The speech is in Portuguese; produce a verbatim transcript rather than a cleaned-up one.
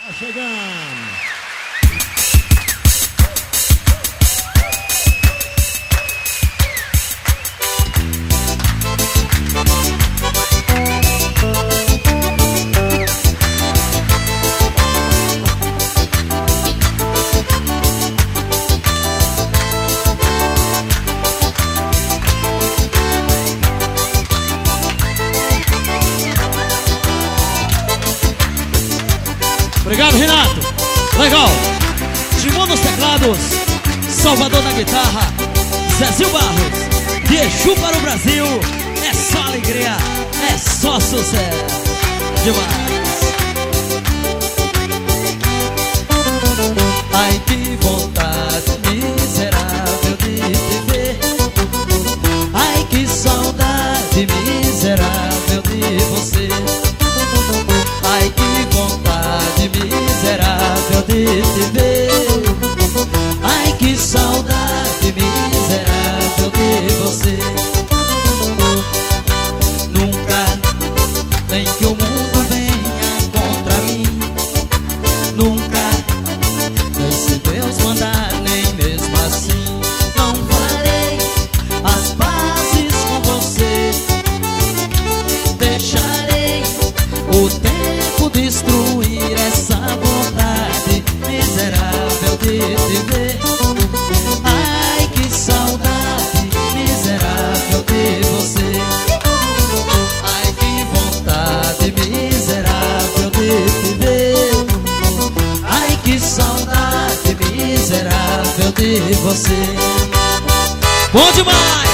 Chegando. Obrigado, Renato. Legal. Timão nos teclados, Salvador na guitarra, Zezinho Barros. De Exu para o Brasil. É só alegria, é só sucesso. Demais. Ai, que vontade miserável de te ver. Ai, que saudade miserável de você. Ai, que vontade miserável de te ver. Ai, que saudade miserável de você. Nunca nem que o mundo venha contra mim. Nunca, nem se Deus mandar, nem mesmo assim. Não farei as pazes com você. Deixarei o tempo destruir essa vontade miserável de te ver. Ai, que saudade miserável de você. Ai, que vontade miserável de te ver. Ai, que saudade miserável de você. Bom demais.